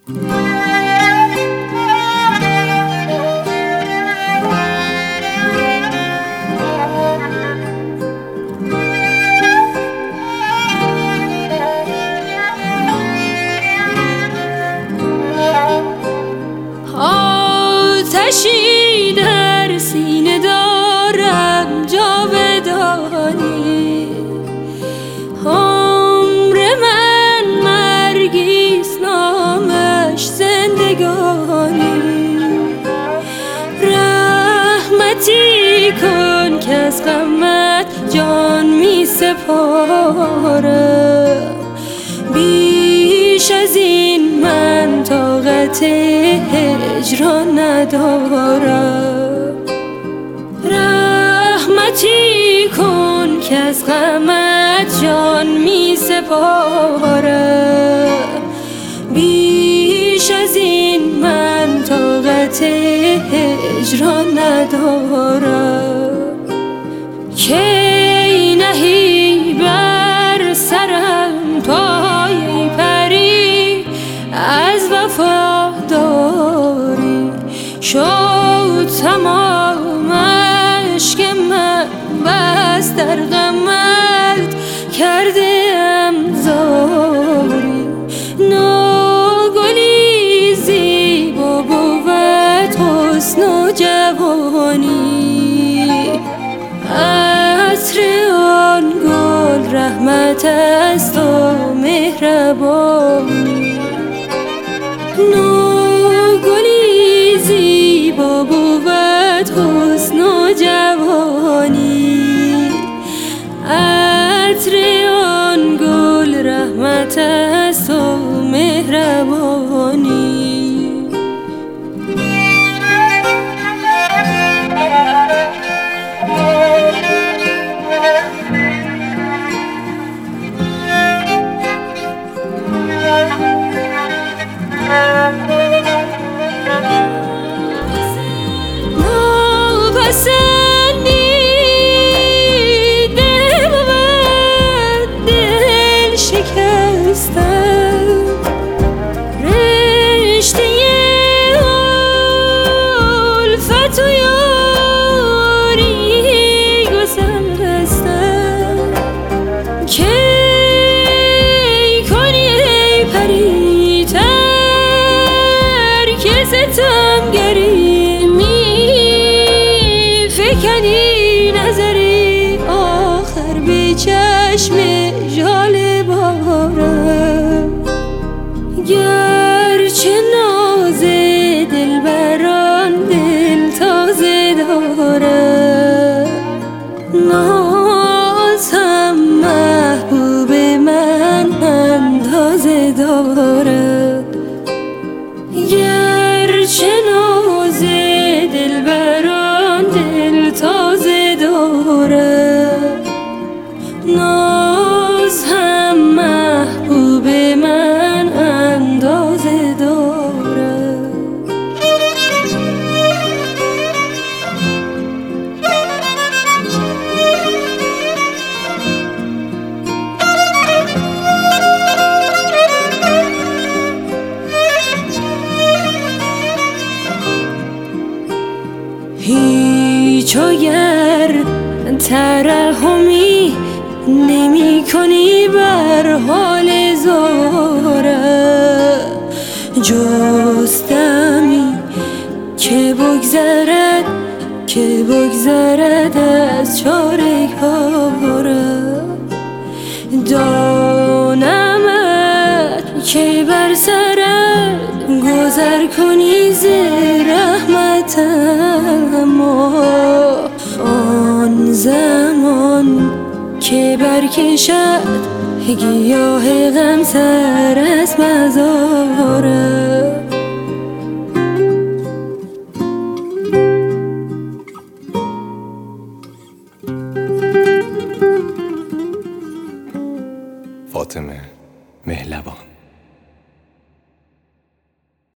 آتشی در سینه دارم جاودانی، عمر من مرگیست نامش زندگانی. رحمتی کن که از غمت جان می سپارم، بیش از این من طاقت هجران ندارم. رحمتی کن که از غمت جان می سپارم، بیش از این من طاقت هجران ندارم. کی نهی بر سرم پای پری از وفاداری، شد تمام اشک من بس در غمت کرده ام زاری. نوگلی زیبا بود حسن و جوانی، عطر آن گل رحمت است و مهربانی. نوگلی زیبا بود حسن و جوانی، عطر آن گل رحمت است و مهربانی. ناپسندیده بود دل شکستن، رشته الفت و یاری گسستن. کی کنی ای پری ترک ستمگری، فکنی نظری آخر به چشم ژاله بارم. گرچه ناز دلبران دل تازه دارم، ناز هم محبوب من اندازه دارم. گرچه ناز دلبران دل تازه دارم، ناز هم محبوب من اندازه دارم. هیچ اگر ترحمی نمی کنی بر حال زارم، جستمی که بگذرد از چارگارم. دانمت که بر سرم گذر کنی ز رحمتم، آن زمان که برکشد گیاه غم سر از مزارم. فاطمه مهلبان.